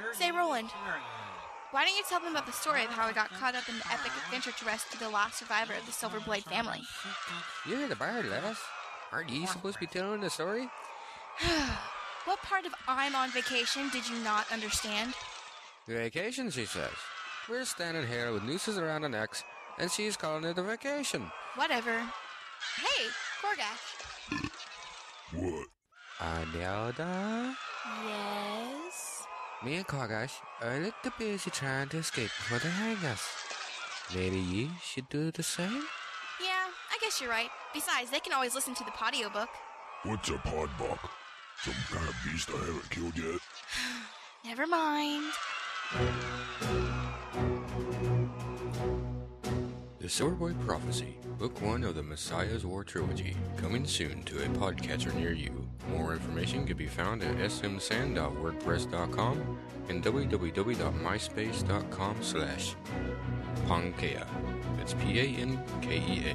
Say, Roland, why don't you tell them about the story of how I got caught up in the epic adventure to rescue the last survivor of the Silverblade family? You're the bard, lass. Aren't you supposed to be telling the story? What part of I'm on vacation did you not understand? Vacation, she says. We're standing here with nooses around our necks, and she's calling it a vacation. Whatever. Hey, Korgash. What? Anyalda? Yes? Me and Korgash are a little busy trying to escape before they hang us. Maybe you should do the same? Yeah, I guess you're right. Besides, they can always listen to the podiobook. What's a podbuck? Some kind of beast I haven't killed yet? Never mind. The Silverblade Prophecy, Book 1 of the Messiah's War Trilogy, coming soon to a podcatcher near you. More information can be found at smsan.wordpress.com and www.myspace.com/Pankea. That's Pankea.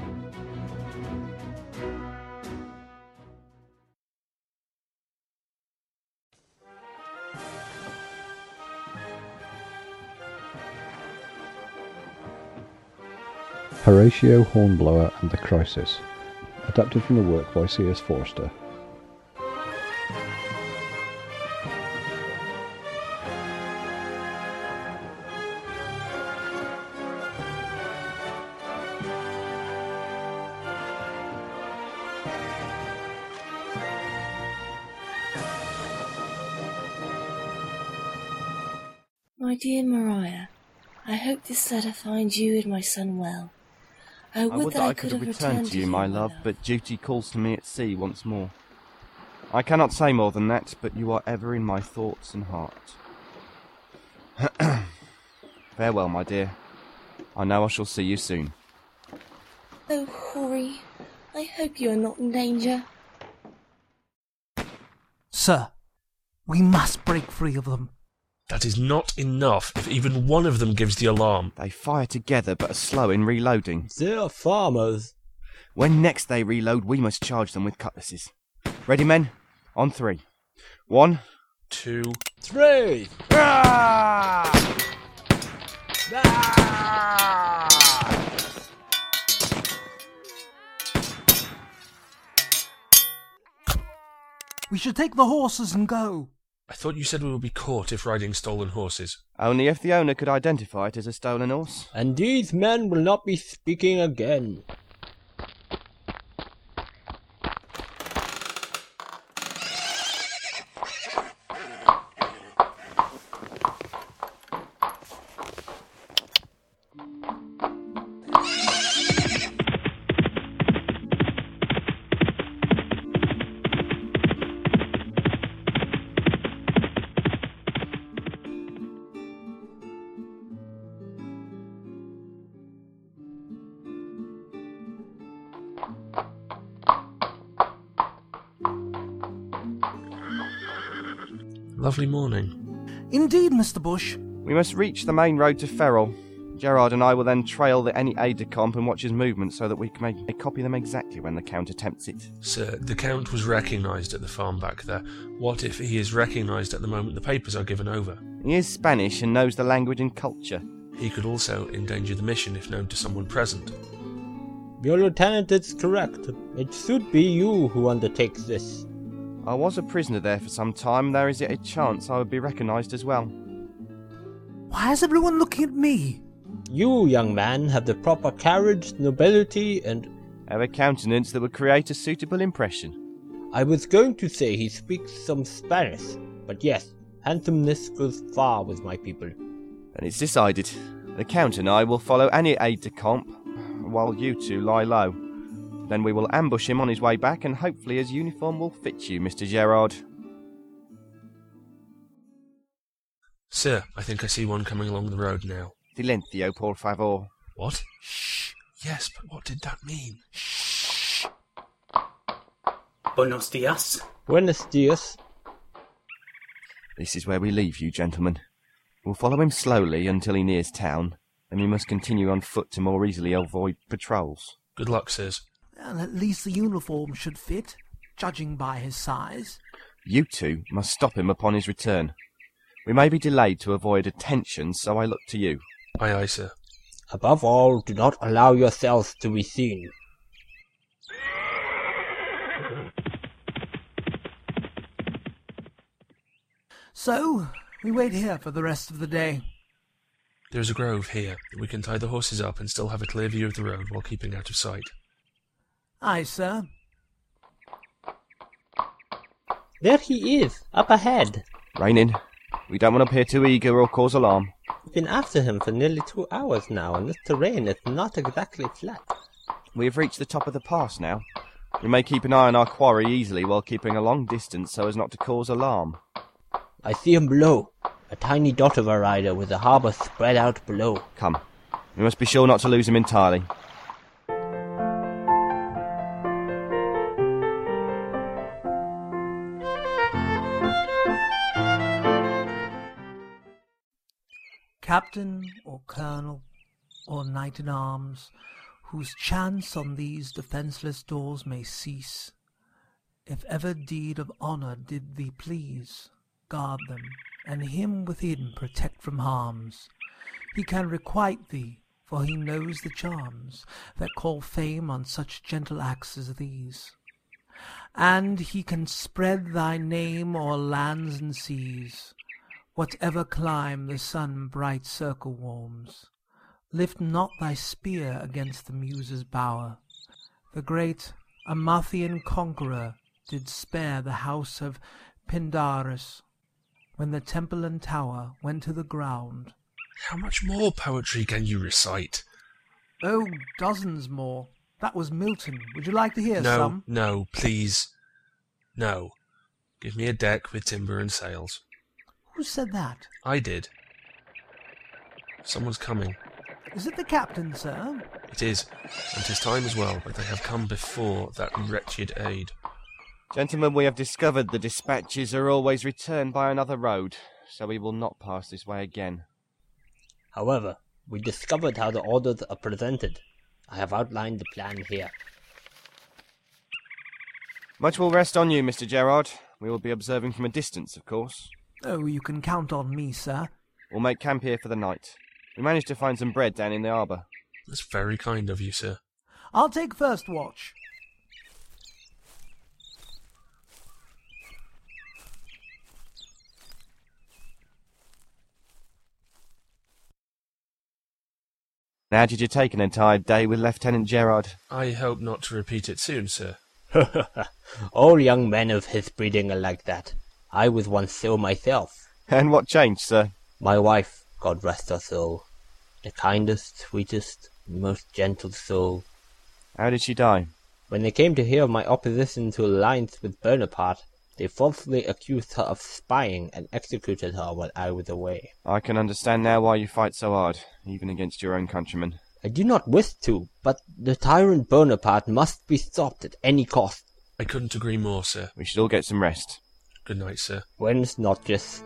Horatio Hornblower and the Crisis, adapted from the work by C.S. Forster. My dear Mariah, I hope this letter finds you and my son well. I would that I could have returned to you, my love, but duty calls to me at sea once more. I cannot say more than that, but you are ever in my thoughts and heart. Farewell, my dear. I know I shall see you soon. Oh, Hori, I hope you are not in danger. Sir, we must break free of them. That is not enough if even one of them gives the alarm. They fire together but are slow in reloading. They're farmers. When next they reload, we must charge them with cutlasses. Ready, men? On 3. 1, 2, 3! Ah! Ah! We should take the horses and go. I thought you said we would be caught if riding stolen horses. Only if the owner could identify it as a stolen horse. And these men will not be speaking again. Lovely morning. Indeed, Mr. Bush. We must reach the main road to Ferrol. Gerard and I will then trail any aide-de-camp and watch his movements so that we can copy them exactly when the Count attempts it. Sir, the Count was recognised at the farm back there. What if he is recognised at the moment the papers are given over? He is Spanish and knows the language and culture. He could also endanger the mission if known to someone present. Your lieutenant is correct. It should be you who undertakes this. I was a prisoner there for some time. There is yet a chance I would be recognised as well. Why is everyone looking at me? You, young man, have the proper carriage, nobility, and... have a countenance that would create a suitable impression. I was going to say he speaks some Spanish, but yes, handsomeness goes far with my people. Then it's decided. The Count and I will follow any aide-de-camp, while you two lie low. Then we will ambush him on his way back, and hopefully his uniform will fit you, Mr. Gerard. Sir, I think I see one coming along the road now. Silencio, por favor. What? Shh. Yes, but what did that mean? Shh. Buenos dias. Buenos dias. This is where we leave you, gentlemen. We'll follow him slowly until he nears town, and we must continue on foot to more easily avoid patrols. Good luck, sirs. Well, at least the uniform should fit, judging by his size. You two must stop him upon his return. We may be delayed to avoid attention, so I look to you. Aye, aye, sir. Above all, do not allow yourselves to be seen. So, we wait here for the rest of the day. There is a grove here that we can tie the horses up and still have a clear view of the road while keeping out of sight. Aye, sir. There he is, up ahead. Rein in. We don't want to appear too eager or cause alarm. We've been after him for nearly 2 hours now, and this terrain is not exactly flat. We have reached the top of the pass now. We may keep an eye on our quarry easily while keeping a long distance so as not to cause alarm. I see him below. A tiny dot of a rider with the harbour spread out below. Come. We must be sure not to lose him entirely. Captain or colonel or knight-in-arms, whose chance on these defenceless doors may cease, if ever deed of honour did thee please, guard them, and him within protect from harms. He can requite thee, for he knows the charms that call fame on such gentle acts as these. And he can spread thy name o'er lands and seas, whatever clime the sun bright circle warms. Lift not thy spear against the Muses' bower. The great Amathian conqueror did spare the house of Pindarus, when the temple and tower went to the ground. How much more poetry can you recite? Oh, dozens more. That was Milton. Would you like to hear some? No, please. No. Give me a deck with timber and sails. Who said that? I did. Someone's coming. Is it the captain, sir? It is, and 'tis time as well, but they have come before that wretched aid. Gentlemen, we have discovered the dispatches are always returned by another road, so we will not pass this way again. However, we discovered how the orders are presented. I have outlined the plan here. Much will rest on you, Mr. Gerard. We will be observing from a distance, of course. Oh, you can count on me, sir. We'll make camp here for the night. We managed to find some bread down in the harbour. That's very kind of you, sir. I'll take first watch. How did you take an entire day with Lieutenant Gerard? I hope not to repeat it soon, sir. All young men of his breeding are like that. I was once so myself. And what changed, sir? My wife, God rest her soul. The kindest, sweetest, most gentle soul. How did she die? When they came to hear of my opposition to alliance with Bonaparte, they falsely accused her of spying and executed her while I was away. I can understand now why you fight so hard, even against your own countrymen. I do not wish to, but the tyrant Bonaparte must be stopped at any cost. I couldn't agree more, sir. We should all get some rest. Good night, sir. Buenas noches.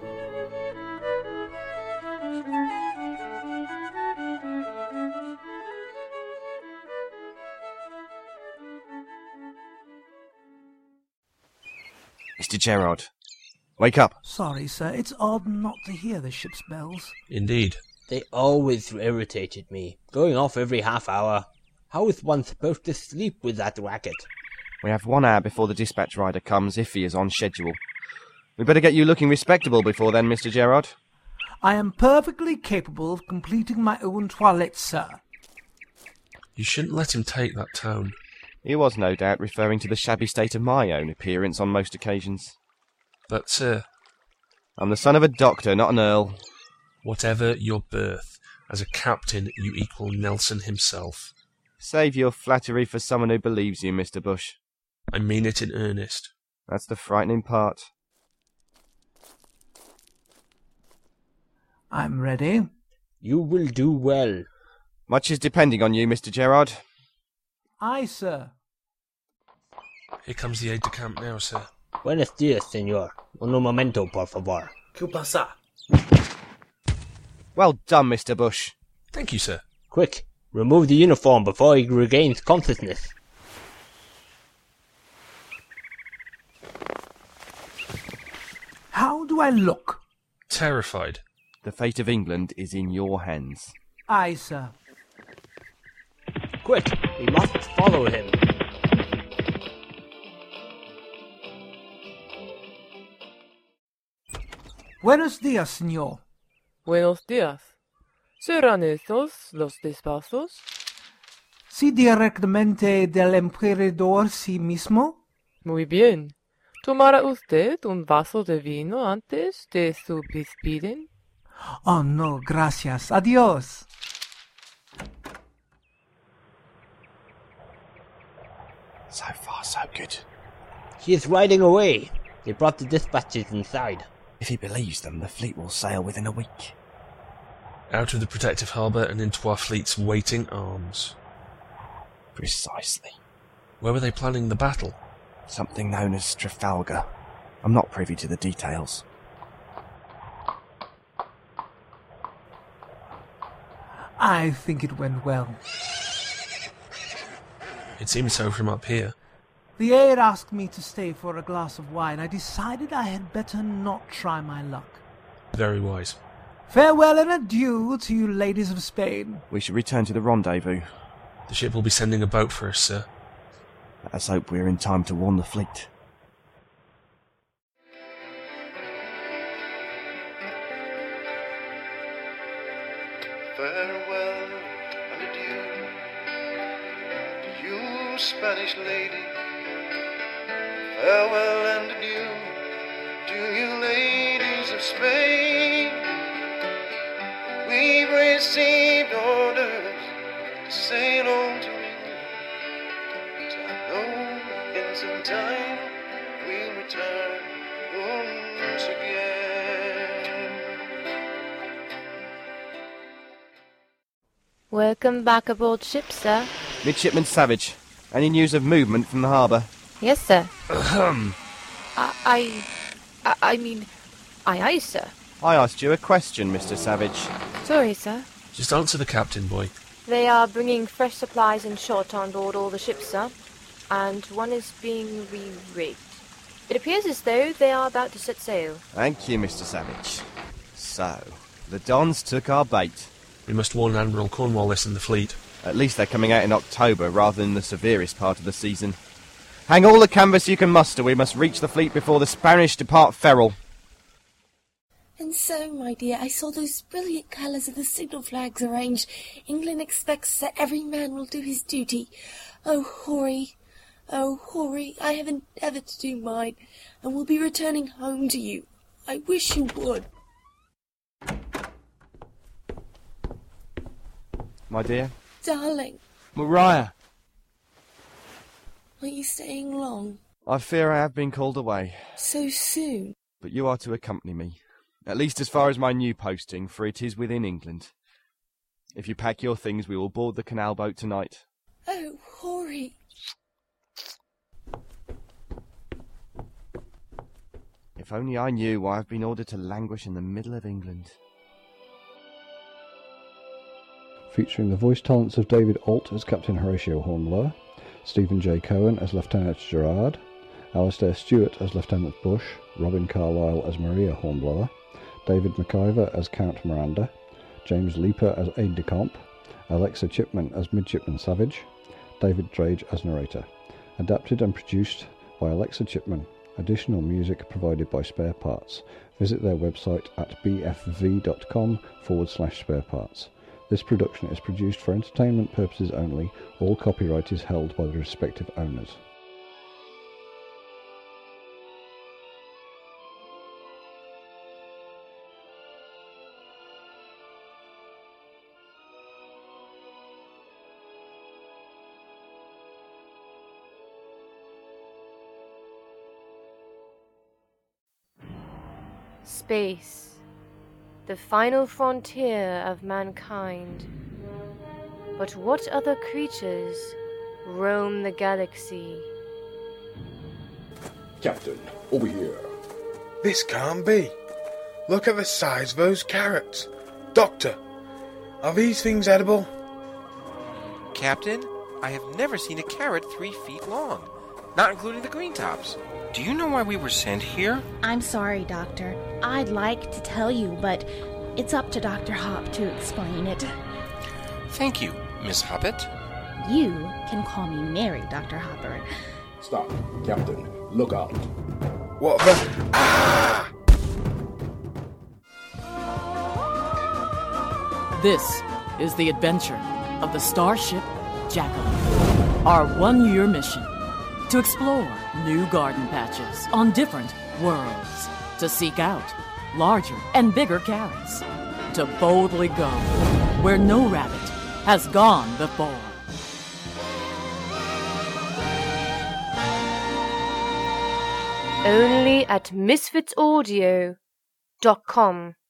Mr. Gerard, wake up. Sorry, sir. It's odd not to hear the ship's bells. Indeed. They always irritated me, going off every half hour. How is one supposed to sleep with that racket? We have 1 hour before the dispatch rider comes, if he is on schedule. We'd better get you looking respectable before then, Mr. Gerard. I am perfectly capable of completing my own toilette, sir. You shouldn't let him take that tone. He was no doubt referring to the shabby state of my own appearance on most occasions. But, sir... I'm the son of a doctor, not an earl. Whatever your birth, as a captain you equal Nelson himself. Save your flattery for someone who believes you, Mr. Bush. I mean it in earnest. That's the frightening part. I'm ready. You will do well. Much is depending on you, Mr. Gerard. Aye, sir. Here comes the aide-de-camp now, sir. Buenos dias, señor. Un momento, por favor. ¿Qué pasa? Well done, Mr. Bush. Thank you, sir. Quick, remove the uniform before he regains consciousness. How do I look? terrified. The fate of England is in your hands. Aye, sir. Quick, we must follow him. Buenos días, señor. Buenos días. ¿Serán estos los despachos? ¿Sí directamente del emperador sí mismo? Muy bien. ¿Tomará usted un vaso de vino antes de su despiden? Oh, no, gracias. Adiós. So far, so good. He is riding away. They brought the dispatches inside. If he believes them, the fleet will sail within a week. Out of the protective harbour and into our fleet's waiting arms. Precisely. Where were they planning the battle? Something known as Trafalgar. I'm not privy to the details. I think it went well. It seems so from up here. The aide asked me to stay for a glass of wine. I decided I had better not try my luck. Very wise. Farewell and adieu to you ladies of Spain. We should return to the rendezvous. The ship will be sending a boat for us, sir. Let us hope we're in time to warn the fleet. Farewell and adieu to you, Spanish lady. Farewell and adieu to you, ladies of Spain. We've received orders to sail on to England, but I know in some time we'll return once again. Welcome back aboard ship, sir. Midshipman Savage, any news of movement from the harbour? Yes, sir. Ahem. I mean, aye, sir. I asked you a question, Mr. Savage. Sorry, sir. Just answer the captain, boy. They are bringing fresh supplies and shot on board all the ships, sir, and one is being re-rigged. It appears as though they are about to set sail. Thank you, Mr. Savage. So, the Dons took our bait. We must warn Admiral Cornwallis and the fleet. At least they're coming out in October rather than the severest part of the season. Hang all the canvas you can muster. We must reach the fleet before the Spanish depart Ferrol. And so, my dear, I saw those brilliant colours of the signal flags arranged. England expects that every man will do his duty. Oh, Hoary, I have endeavoured to do mine, and will be returning home to you. I wish you would. My dear? Darling. Maria! Are you staying long? I fear I have been called away. So soon? But you are to accompany me. At least as far as my new posting, for it is within England. If you pack your things, we will board the canal boat tonight. Oh, Hoary. If only I knew why I've been ordered to languish in the middle of England. Featuring the voice talents of David Alt as Captain Horatio Hornblower, Stephen J. Cohen as Lieutenant Gerard, Alastair Stewart as Lieutenant Bush, Robin Carlyle as Maria Hornblower, David McIver as Count Miranda, James Leaper as aide-de-camp, Alexa Chipman as Midshipman Savage, David Drage as narrator. Adapted and produced by Alexa Chipman. Additional music provided by Spare Parts. Visit their website at bfv.com/spareparts. This production is produced for entertainment purposes only. All copyright is held by the respective owners. Space, the final frontier of mankind. But what other creatures roam the galaxy? Captain, over here. This can't be. Look at the size of those carrots. Doctor, are these things edible? Captain, I have never seen a carrot 3 feet long, not including the green tops. Do you know why we were sent here? I'm sorry, Doctor. I'd like to tell you, but it's up to Dr. Hop to explain it. Thank you, Miss Hoppet. You can call me Mary, Dr. Hopper. Stop. Captain, look out. What the... Ah! This is the adventure of the Starship Jacqueline. Our one-year mission to explore new garden patches on different worlds, to seek out larger and bigger carrots, to boldly go where no rabbit has gone before. Only at MisfitsAudio.com.